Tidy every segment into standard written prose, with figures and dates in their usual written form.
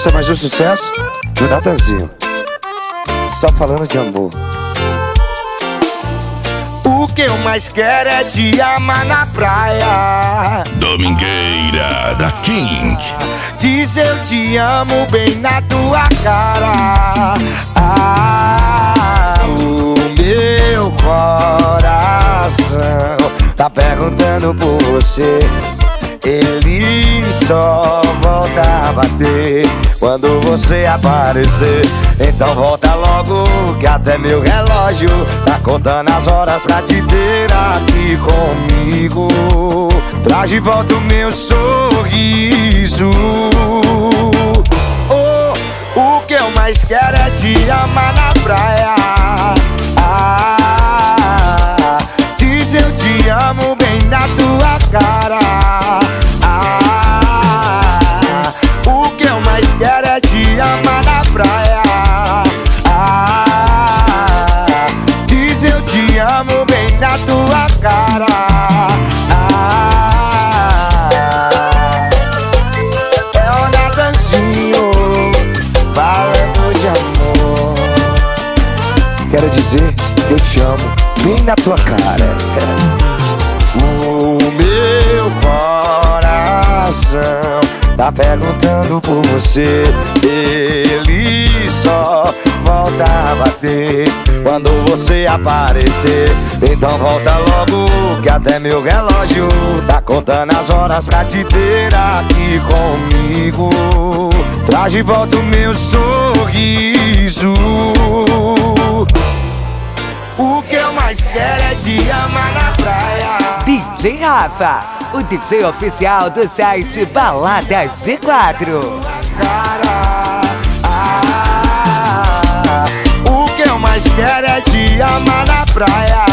Esse é mais um sucesso do Natanzinho. Só falando de amor. O que eu mais quero é te amar na praia. Domingueira da King. Diz eu te amo bem na tua cara. O meu coração tá perguntando por você. Ele só volta a bater quando você aparecer. Então volta logo que até meu relógio tá contando as horas pra te ter aqui comigo. Traz de volta o meu sorriso. O que eu mais quero é te amar na praia. Diz eu te amo bem na tua cara. O que eu mais quero é te amar na praia. Diz eu te amo bem na tua cara. É o Natanzinho falando de amor. Quero dizer que eu te amo bem na tua cara. O meu coração tá perguntando por você. Ele só volta a bater quando você aparecer. Então volta logo que até meu relógio tá contando as horas pra te ter aqui comigo. Traz de volta o meu sorriso. O que eu mais quero é te amar na praia. DJ Rafa, o DJ oficial do site Balada G4. O que eu mais quero é te amar na praia.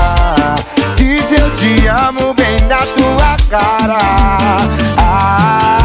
Diz eu te amo bem na tua cara.